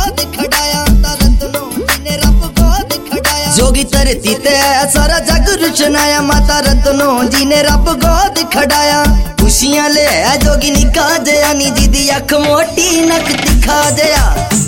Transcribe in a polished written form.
गोद खड़ाया, रत्नों जी ने रब गोद खड़ाया। जोगी धरती ते सारा जग रुचनाया, माता रत्नों जी ने रब गोद खड़ाया। खुशियां ले जोगी निका जया नी जी दी अख मोटी नक दिखा जया।